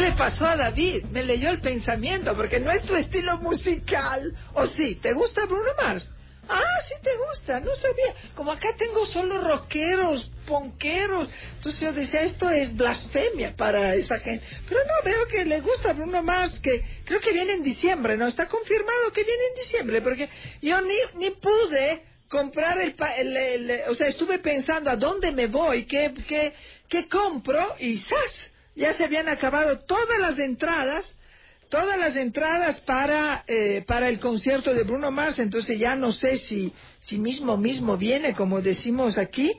le pasó a David? Me leyó el pensamiento, porque no es tu estilo musical. ¿O sí? ¿Te gusta Bruno Mars? Ah, sí te gusta, no sabía. Como acá tengo solo rockeros, ponqueros. Entonces yo decía, esto es blasfemia para esa gente. Pero no, veo que le gusta Bruno Mars, que creo que viene en diciembre, ¿no? Está confirmado que viene en diciembre, porque yo ni pude comprar o sea, estuve pensando a dónde me voy, qué compro, y ¡zas! Ya se habían acabado todas las entradas para el concierto de Bruno Mars. Entonces ya no sé si mismo viene, como decimos aquí,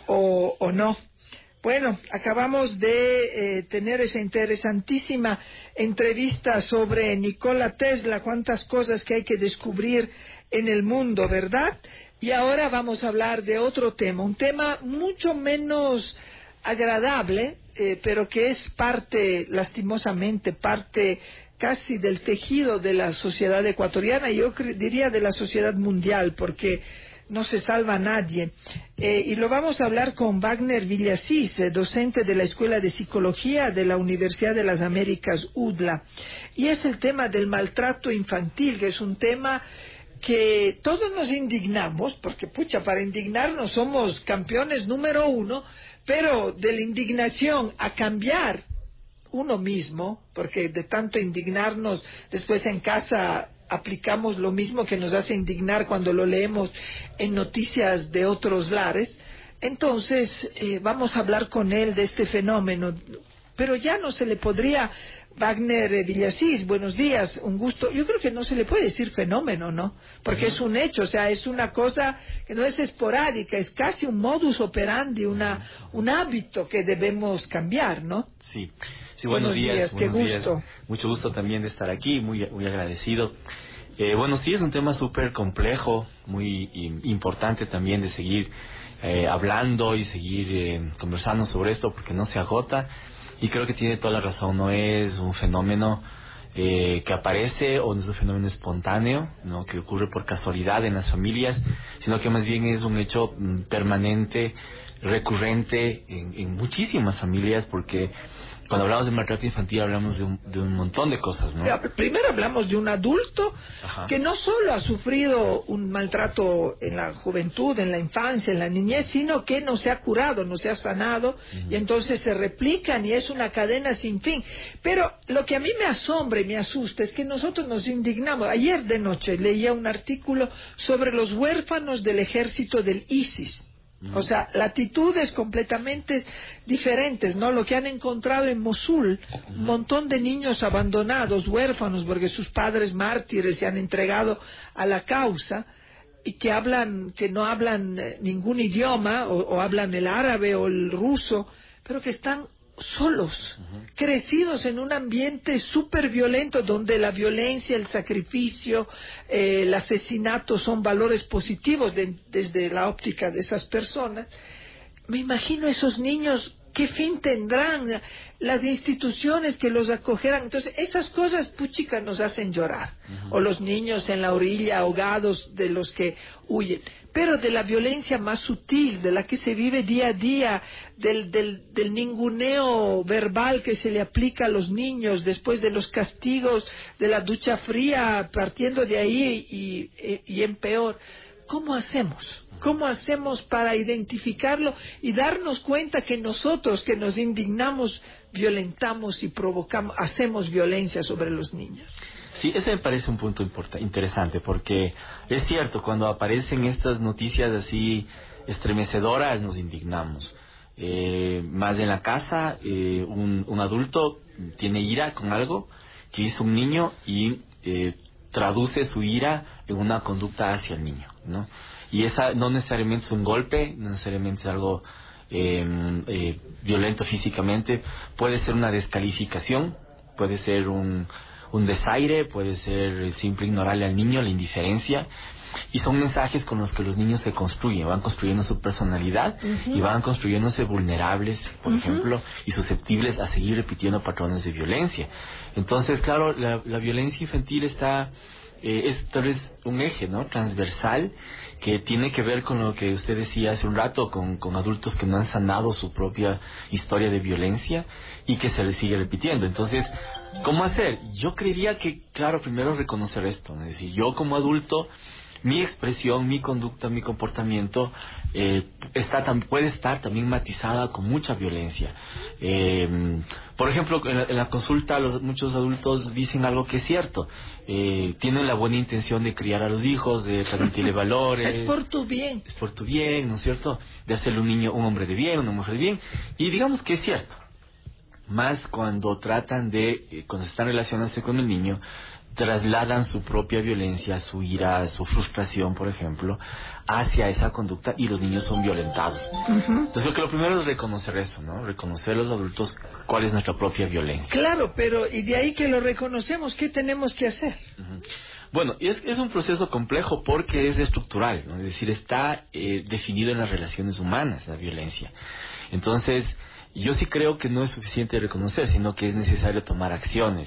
o no. Bueno, acabamos de tener esa interesantísima entrevista sobre Nikola Tesla, cuántas cosas que hay que descubrir en el mundo, ¿verdad? Y ahora vamos a hablar de otro tema, un tema mucho menos agradable, pero que es lastimosamente, parte casi del tejido de la sociedad ecuatoriana, y yo diría de la sociedad mundial, porque no se salva a nadie. Y lo vamos a hablar con Wagner Villasís, docente de la Escuela de Psicología de la Universidad de las Américas, UDLA. Y es el tema del maltrato infantil, que es un tema que todos nos indignamos, porque para indignarnos somos campeones número 1, pero de la indignación a cambiar uno mismo, porque de tanto indignarnos después en casa aplicamos lo mismo que nos hace indignar cuando lo leemos en noticias de otros lares. Entonces vamos a hablar con él de este fenómeno, pero ya no se le podría. Wagner Villasís, buenos días, un gusto. Yo creo que no se le puede decir fenómeno, ¿no? Porque es un hecho, o sea, es una cosa que no es esporádica, es casi un modus operandi, un hábito que debemos cambiar, ¿no? Sí, buenos días, qué gusto. Días. Mucho gusto también de estar aquí, muy agradecido. Bueno, sí, es un tema súper complejo, muy importante también de seguir hablando y seguir conversando sobre esto, porque no se agota. Y creo que tiene toda la razón, no es un fenómeno que aparece o no es un fenómeno espontáneo, ¿no? Que ocurre por casualidad en las familias, sino que más bien es un hecho permanente, recurrente en muchísimas familias, porque cuando hablamos de maltrato infantil hablamos de un montón de cosas, ¿no? Primero hablamos de un adulto que no solo ha sufrido un maltrato en la juventud, en la infancia, en la niñez, sino que no se ha curado, no se ha sanado, y entonces se replican y es una cadena sin fin. Pero lo que a mí me asombra y me asusta es que nosotros nos indignamos. Ayer de noche leía un artículo sobre los huérfanos del ejército del ISIS. O sea, latitudes completamente diferentes, ¿no? Lo que han encontrado en Mosul, un montón de niños abandonados, huérfanos, porque sus padres mártires se han entregado a la causa, y que no hablan ningún idioma, o hablan el árabe o el ruso, pero que están solos, crecidos en un ambiente súper violento, donde la violencia, el sacrificio, el asesinato son valores positivos desde la óptica de esas personas. Me imagino esos niños, ¿qué fin tendrán? Las instituciones que los acogerán. Entonces, esas cosas, puchica, nos hacen llorar. O los niños en la orilla, ahogados, de los que huyen. Pero de la violencia más sutil, de la que se vive día a día, del ninguneo verbal que se le aplica a los niños después de los castigos, de la ducha fría, partiendo de ahí y en peor. ¿Cómo hacemos? ¿Cómo hacemos para identificarlo y darnos cuenta que nosotros, que nos indignamos, violentamos y provocamos, hacemos violencia sobre los niños? Sí, ese me parece un punto interesante, porque es cierto, cuando aparecen estas noticias así estremecedoras nos indignamos. Más en la casa, un adulto tiene ira con algo que hizo un niño y traduce su ira en una conducta hacia el niño, ¿no? Y esa no necesariamente es un golpe, no necesariamente es algo violento físicamente, puede ser una descalificación, puede ser un desaire, puede ser el simple ignorarle al niño, la indiferencia, y son mensajes con los que los niños se construyen, van construyendo su personalidad y van construyéndose vulnerables, por ejemplo, y susceptibles a seguir repitiendo patrones de violencia. Entonces, claro, la violencia infantil está es tal vez un eje, ¿no?, transversal, que tiene que ver con lo que usted decía hace un rato, con adultos que no han sanado su propia historia de violencia y que se les sigue repitiendo. Entonces, ¿cómo hacer? Yo creería que, claro, primero reconocer esto, ¿no? Es decir, yo como adulto, mi expresión, mi conducta, mi comportamiento puede estar también matizada con mucha violencia. Por ejemplo, en la consulta muchos adultos dicen algo que es cierto. Tienen la buena intención de criar a los hijos, de transmitirle valores. Es por tu bien. Es por tu bien, ¿no es cierto? De hacerle un niño un hombre de bien, una mujer de bien. Y digamos que es cierto. Más cuando tratan cuando están relacionándose con el niño, trasladan su propia violencia, su ira, su frustración, por ejemplo, hacia esa conducta y los niños son violentados. Entonces, creo que lo primero es reconocer eso, ¿no? Reconocer los adultos cuál es nuestra propia violencia. Claro, pero y de ahí que lo reconocemos, ¿qué tenemos que hacer? Bueno, es un proceso complejo porque es estructural, ¿no? Es decir, está definido en las relaciones humanas la violencia. Entonces, yo sí creo que no es suficiente reconocer, sino que es necesario tomar acciones.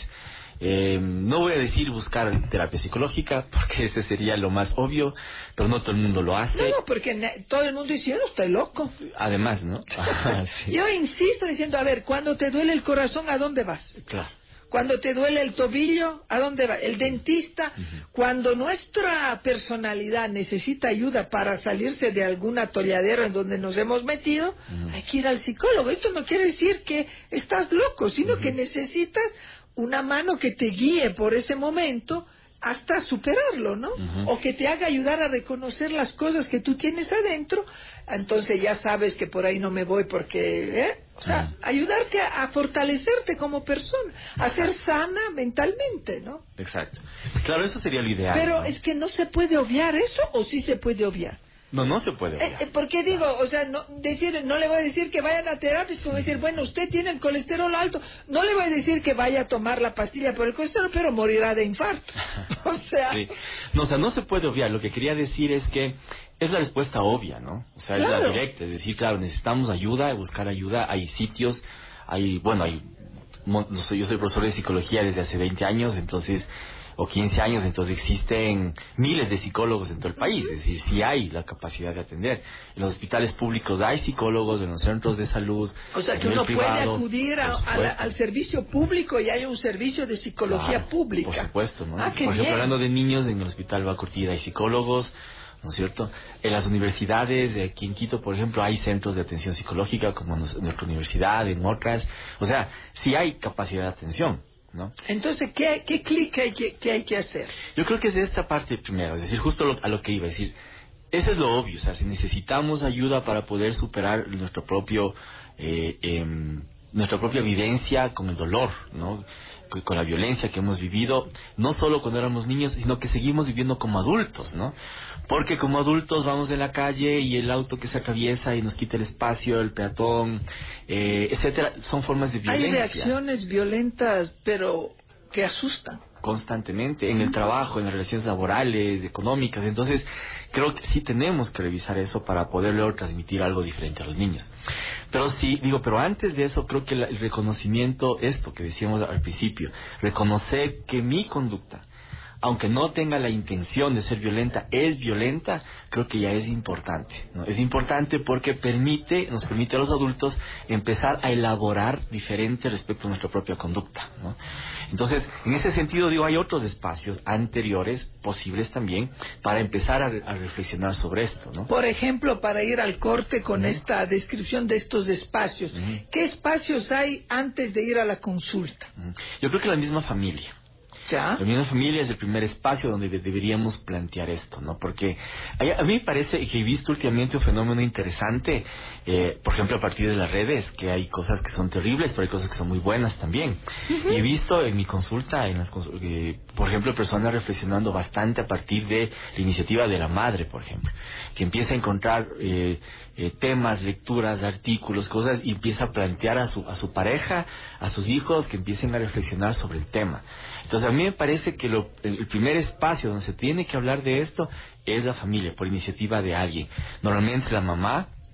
No voy a decir buscar terapia psicológica, porque ese sería lo más obvio, pero no todo el mundo lo hace. No, porque todo el mundo dice, yo no estoy loco. Además, ¿no? Sí. Yo insisto diciendo, a ver, cuando te duele el corazón, ¿a dónde vas? Claro. Cuando te duele el tobillo, ¿a dónde va? El dentista. Cuando nuestra personalidad necesita ayuda para salirse de algún atolladero en donde nos hemos metido, hay que ir al psicólogo. Esto no quiere decir que estás loco, sino que necesitas una mano que te guíe por ese momento hasta superarlo, ¿no? O que te haga ayudar a reconocer las cosas que tú tienes adentro. Entonces ya sabes que por ahí no me voy porque, o sea, ayudarte a fortalecerte como persona, a ser sana mentalmente, ¿no? Exacto. Claro, eso sería lo ideal. Pero ¿no? es que no se puede obviar eso, ¿o sí se puede obviar? No se puede obviar. Porque digo, o sea, no le voy a decir que vayan a terapia, es como decir, bueno, usted tiene el colesterol alto, no le voy a decir que vaya a tomar la pastilla por el colesterol, pero morirá de infarto. O sea... Sí. No se puede obviar. Lo que quería decir es que es la respuesta obvia, ¿no? O sea, claro, es la directa. Es decir, claro, necesitamos ayuda, buscar ayuda. Hay sitios, yo soy profesor de psicología desde hace 20 años, entonces... o 15 años, entonces existen miles de psicólogos en todo el país, es decir, sí hay la capacidad de atender. En los hospitales públicos hay psicólogos, en los centros de salud, o sea que uno puede acudir al servicio público y hay un servicio de psicología pública. Por supuesto, ¿no? Por ejemplo, hablando de niños, en el hospital Bacurtida hay psicólogos, ¿no es cierto? En las universidades, aquí en Quito, por ejemplo, hay centros de atención psicológica, como en nuestra universidad, en otras. O sea, sí hay capacidad de atención, ¿no? Entonces, ¿qué clic qué hay que hacer? Yo creo que es de esta parte primero, es decir, justo a lo que iba a decir. Eso es lo obvio, o sea, si necesitamos ayuda para poder superar nuestra propia vivencia con el dolor, ¿no? Con la violencia que hemos vivido, no solo cuando éramos niños, sino que seguimos viviendo como adultos, ¿no? Porque como adultos vamos de la calle y el auto que se atraviesa y nos quita el espacio, el peatón, etcétera, son formas de violencia. Hay reacciones violentas, pero que asustan. Constantemente, en el trabajo, en las relaciones laborales, económicas. Entonces, creo que sí tenemos que revisar eso para poder luego transmitir algo diferente a los niños. Pero antes de eso, creo que el reconocimiento, esto que decíamos al principio, reconocer que mi conducta, aunque no tenga la intención de ser violenta, es violenta, creo que ya es importante, ¿no? Es importante porque nos permite a los adultos empezar a elaborar diferente respecto a nuestra propia conducta, ¿no? Entonces, en ese sentido, hay otros espacios anteriores, posibles también, para empezar a reflexionar sobre esto, ¿no? Por ejemplo, para ir al corte con esta descripción de estos espacios, ¿qué espacios hay antes de ir a la consulta? Yo creo que la misma familia. ¿Ya? La misma familia es el primer espacio donde deberíamos plantear esto, ¿no? Porque a mí me parece que he visto últimamente un fenómeno interesante, por ejemplo, a partir de las redes, que hay cosas que son terribles, pero hay cosas que son muy buenas también. Y he visto en mi consulta, por ejemplo, personas reflexionando bastante a partir de la iniciativa de la madre, por ejemplo, que empieza a encontrar temas, lecturas, artículos, cosas, y empieza a plantear a su pareja, a sus hijos, que empiecen a reflexionar sobre el tema. Entonces, a mí me parece que el primer espacio donde se tiene que hablar de esto es la familia, por iniciativa de alguien. Normalmente la mamá,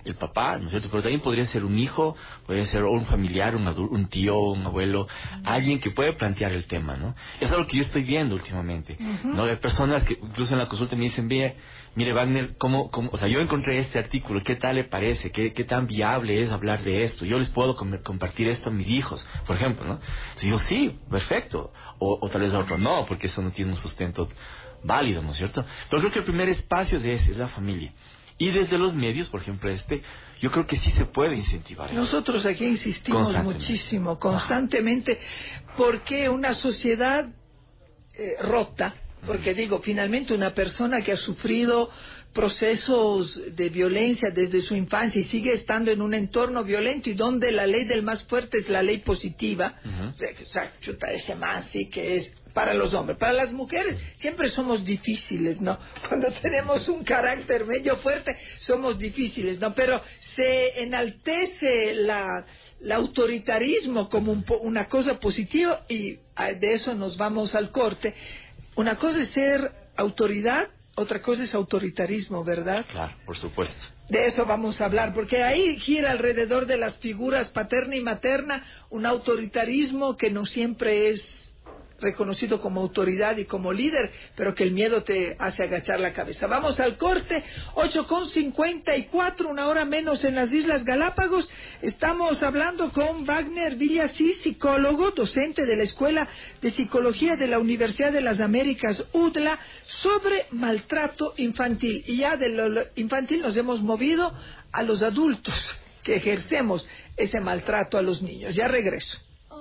el papá, ¿no es cierto? Pero también podría ser un hijo, podría ser un familiar, un tío, un abuelo, alguien que puede plantear el tema, ¿no? Es algo que yo estoy viendo últimamente, ¿no? Hay personas que incluso en la consulta me dicen, mire Wagner, o sea, yo encontré este artículo, ¿qué tal le parece? ¿Qué tan viable es hablar de esto? Yo les puedo compartir esto a mis hijos, por ejemplo, ¿no? Entonces yo, sí, perfecto. O tal vez a otro no, porque eso no tiene un sustento válido, ¿no es cierto? Pero creo que el primer espacio de ese es la familia. Y desde los medios, por ejemplo yo creo que sí se puede incentivar. Nosotros aquí insistimos muchísimo, constantemente, porque una sociedad rota, porque digo, finalmente una persona que ha sufrido procesos de violencia desde su infancia y sigue estando en un entorno violento y donde la ley del más fuerte es la ley positiva, o sea, chuta ese más sí que es para los hombres. Para las mujeres siempre somos difíciles, ¿no? Cuando tenemos un carácter medio fuerte somos difíciles, ¿no? Pero se enaltece el autoritarismo como una cosa positiva y de eso nos vamos al corte. Una cosa es ser autoridad, otra cosa es autoritarismo, ¿verdad? Claro, por supuesto. De eso vamos a hablar, porque ahí gira alrededor de las figuras paterna y materna un autoritarismo que no siempre es reconocido como autoridad y como líder, pero que el miedo te hace agachar la cabeza. Vamos al corte, 8:54, una hora menos en las Islas Galápagos. Estamos hablando con Wagner Villasís, psicólogo, docente de la Escuela de Psicología de la Universidad de las Américas, UDLA, sobre maltrato infantil. Y ya de lo infantil nos hemos movido a los adultos que ejercemos ese maltrato a los niños. Ya regreso.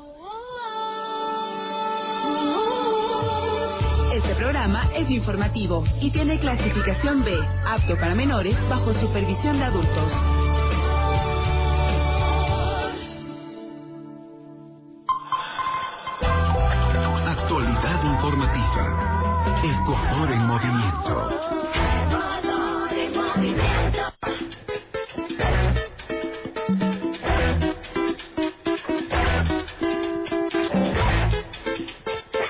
Este programa es informativo y tiene clasificación B, apto para menores, bajo supervisión de adultos. Actualidad informativa. Ecuador en movimiento. Ecuador en movimiento.